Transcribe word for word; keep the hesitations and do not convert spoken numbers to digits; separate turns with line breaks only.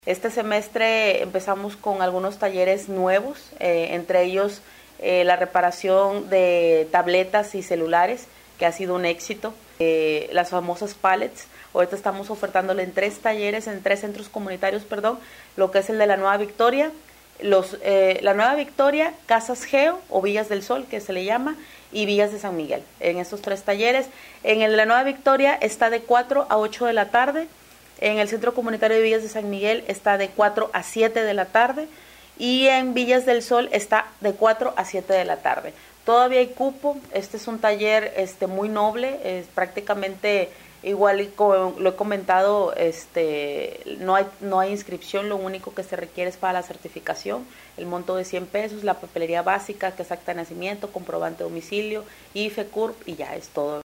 Este semestre empezamos con algunos talleres nuevos, eh, entre ellos eh, la reparación de tabletas y celulares, que ha sido un éxito, eh, las famosas pallets. Ahorita estamos ofertándole en tres talleres, en tres centros comunitarios, perdón, lo que es el de la Nueva Victoria, los, eh, la Nueva Victoria, Casas Geo o Villas del Sol, que se le llama, y Villas de San Miguel. En estos tres talleres, en el de la Nueva Victoria está de cuatro a ocho de la tarde, en el Centro Comunitario de Villas de San Miguel está de cuatro a siete de la tarde y en Villas del Sol está de cuatro a siete de la tarde. Todavía hay cupo, este es un taller este, muy noble, es prácticamente igual como lo he comentado, este, no hay, no hay inscripción, lo único que se requiere es para la certificación, el monto de cien pesos, la papelería básica que es acta de nacimiento, comprobante de domicilio, I F E, C U R P y ya es todo.